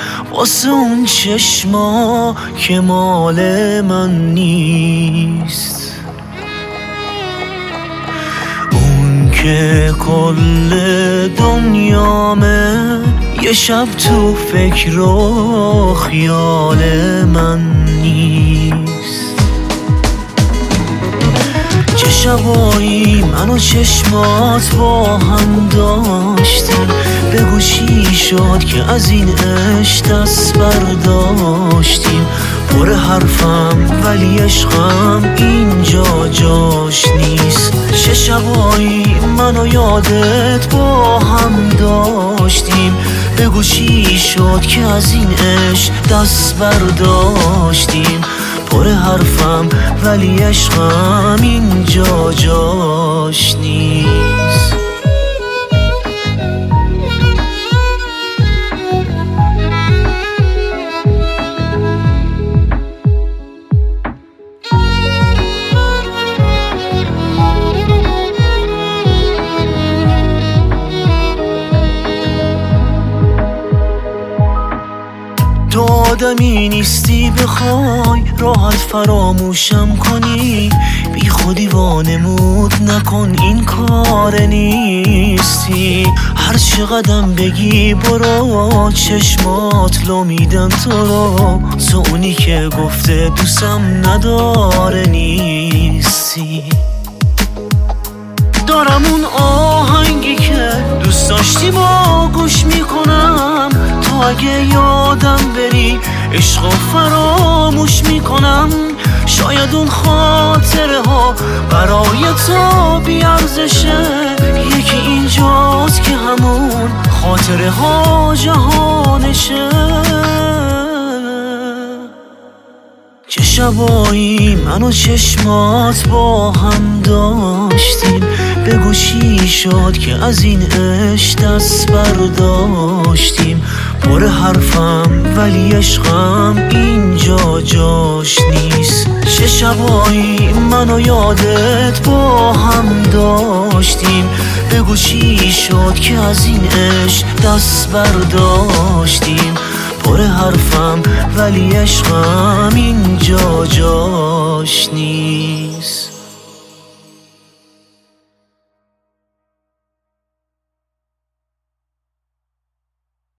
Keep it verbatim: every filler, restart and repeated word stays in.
واسه اون چشما که مال من نیست. اون که کل دنیامه یه شب تو فکر و خیال من نیست. چه شبایی من و چشمات با هم داشتیم، بگو چی شد که از این عشق دست برداشتیم. پر حرفم ولی عشقم اینجا جاش نیست. چه شبایی من و یادت با هم داشتیم، بگو چی شد که از این عشق دست برداشتیم. پر حرفم ولی عشقم اینجا جاش نیست. تو آدمی نیستی بخوای راحت فراموشم کنی، بی خودی وانمود نکن این کار نیستی. هر چقدرم بگی برو چشمات لو میدن تو رو، تو اونی که گفته دوستم نداره نیستی. دارم اون آهنگی که دوست داشتی با گوش میکنم، تو اگه یادم بری عشق و فراموش میکنم. شاید اون خاطره ها برای تو بیارزشه، یکی اینجاست که همون خاطره ها جهانشه. چه شبایی من و چشمات با هم داشتیم، بگو چی شد که از این عشق دست برداشتیم. پر حرفم ولی عشقم اینجا جاش نیست. چه شبایی من و یادت با هم داشتیم، بگو چی شد که از این عشق دست برداشتیم. پر حرفم ولی عشقم اینجا جاش نیست.